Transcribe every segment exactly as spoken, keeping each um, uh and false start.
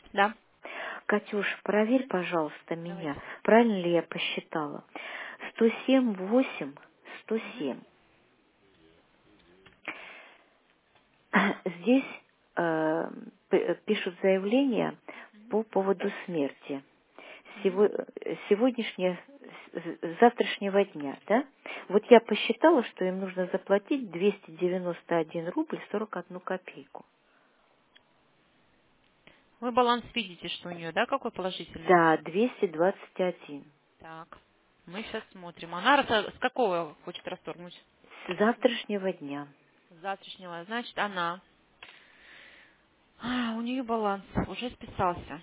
Да. Катюш, проверь, Мгм. пожалуйста, меня. Давайте. Правильно ли я посчитала? сто семь восемь, сто Мгм. семь. Здесь э, п- пишут заявление по поводу смерти. Мгм. Сего- сегодняшнее, с- завтрашнего дня, да? Вот я посчитала, что им нужно заплатить двести девяносто один рубль сорок одну копейку. Вы баланс видите, что у нее, да, какой положительный? Да, двести двадцать один. Так. Мы сейчас смотрим. Она рас- с какого хочет расторгнуть? С завтрашнего дня. С завтрашнего. Значит, она. А, у нее баланс уже списался.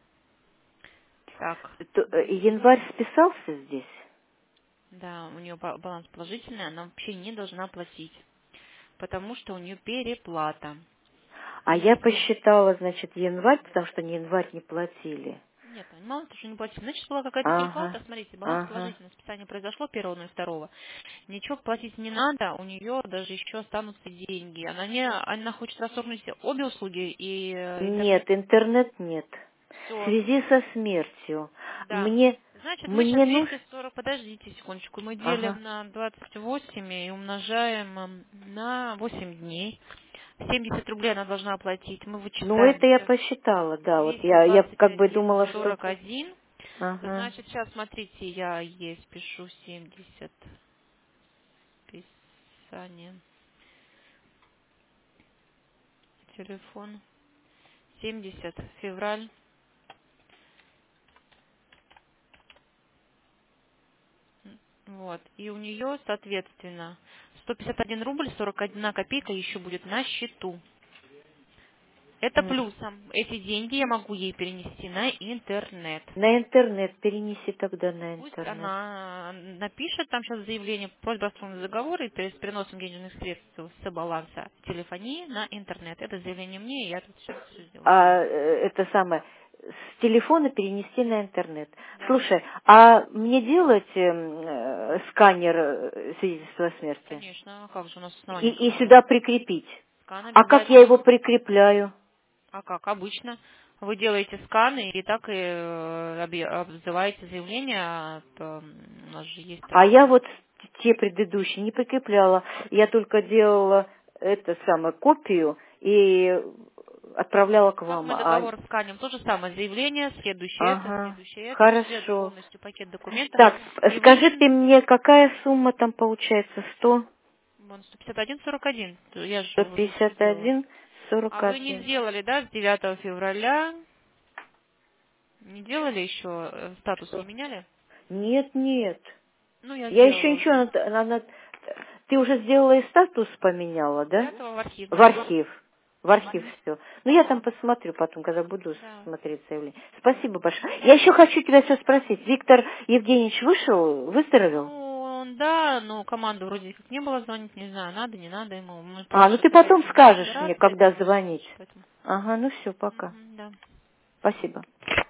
Так. То- э, январь списался здесь? Да, у нее баланс положительный, она вообще не должна платить, потому что у нее переплата. А я Если... посчитала, значит, январь, потому что не январь не платили. Нет, мало того, что не платить. Значит, была какая-то Ага, переплата. Смотрите, баланс ага. положительный, списание произошло первого, ну и второго. Ничего платить не надо, у нее даже еще останутся деньги. Она не, она хочет расторгнуть обе услуги и э, интернет. Нет, интернет нет. В Все, связи со смертью. да. Мне, Значит, мы сейчас мне нужно... двести сорок, подождите секундочку, мы Ага. делим на двадцать восемь и умножаем эм, на восемь дней. семьдесят рублей она должна оплатить. Мы Ну, вычитаем это я сейчас посчитала, да. Вот двести я, я двадцать как бы один думала, что... сорок один. Ага. Значит, сейчас смотрите, я ей пишу семьдесят писание. Телефон. семьдесят февраль. Вот. И у нее, соответственно, сто пятьдесят один рубль сорок одна копейка еще будет на счету. Это М. плюсом. Эти деньги я могу ей перенести на интернет. На интернет, перенеси тогда на Пусть интернет. она напишет там сейчас заявление, просьба о договора и с переносом денежных средств с баланса телефонии на интернет. Это заявление мне, и я тут сейчас все сделаю. А э, это самое, с телефона перенести на интернет. Да, Слушай, а мне делать эм, э, сканер э, свидетельства о смерти? конечно. А как же у нас И, основание и какое? сюда прикрепить? Скан А как я его обязательно. прикрепляю? А как обычно? Вы делаете сканы и так и э, объ- обзываете заявление. От, э, у нас же есть А я такое. вот те предыдущие не прикрепляла. Я только делала это самое, копию и отправляла к Как вам. мы А, договор сканем? То же самое. Заявление, следующее это, ага, следующее это. Все хорошо. полностью пакет документов. Так, И скажи вы ты мне, какая сумма там получается? Сто? вон, сто пятьдесят один сорок один. Я же Сто уже все пятьдесят сделала. один сорок А вы не один. сделали, да, с девятого февраля? Не делали еще? э, Статус не Что? меняли? Нет, нет. Ну, я Я еще сделала ничего... уже. на- на- на- Ты уже сделала и статус поменяла, да? девятого в архив, В да. архив. В архив Мгм. все. Ну, я там посмотрю потом, когда буду Да. смотреть заявление. Спасибо большое. Я еще хочу тебя все спросить. Виктор Евгеньевич вышел, выздоровел? Ну, да, но команду вроде как не было звонить, не знаю, надо, не надо ему. Мы А, просто ну сейчас ты потом пытаемся скажешь мне, операции когда это звонить. поэтому. Ага, ну все, пока. Мгм, да. Спасибо.